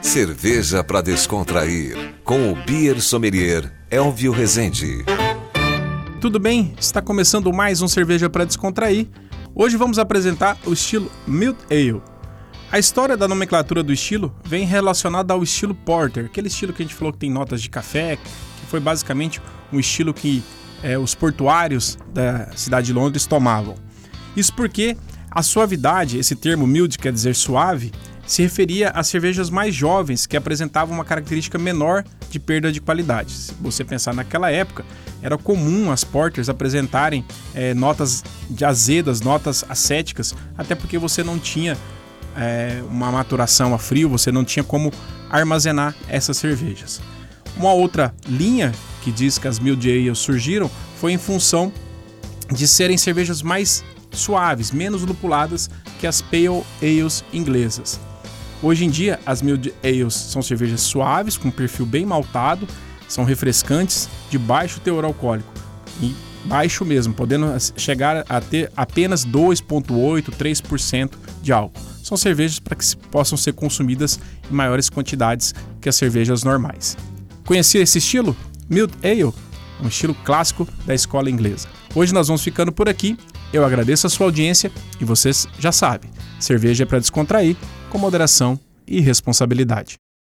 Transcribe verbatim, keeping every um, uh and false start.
Cerveja para descontrair, com o Beer Sommelier Elvio Rezende. Tudo bem? Está começando mais um Cerveja para Descontrair. Hoje vamos apresentar o estilo Malt Ale. A história da nomenclatura do estilo vem relacionada ao estilo Porter, aquele estilo que a gente falou que tem notas de café, que foi basicamente um estilo que é, os portuários da cidade de Londres tomavam. Isso porque a suavidade, esse termo mild quer dizer suave, se referia a cervejas mais jovens que apresentavam uma característica menor de perda de qualidade. Se você pensar naquela época, era comum as porters apresentarem é, notas de azedas, notas acéticas, até porque você não tinha é, uma maturação a frio, você não tinha como armazenar essas cervejas. Uma outra linha que diz que as Mild Ales surgiram foi em função de serem cervejas mais suaves, menos lupuladas que as Pale Ales inglesas. Hoje em dia, as Mild Ales são cervejas suaves, com perfil bem maltado, são refrescantes, de baixo teor alcoólico, e baixo mesmo, podendo chegar a ter apenas dois vírgula oito, três por cento de álcool. São cervejas para que possam ser consumidas em maiores quantidades que as cervejas normais. Conhecia esse estilo? Mild Ale, um estilo clássico da escola inglesa. Hoje nós vamos ficando por aqui. Eu agradeço a sua audiência e vocês já sabem, cerveja é para descontrair, com moderação e responsabilidade.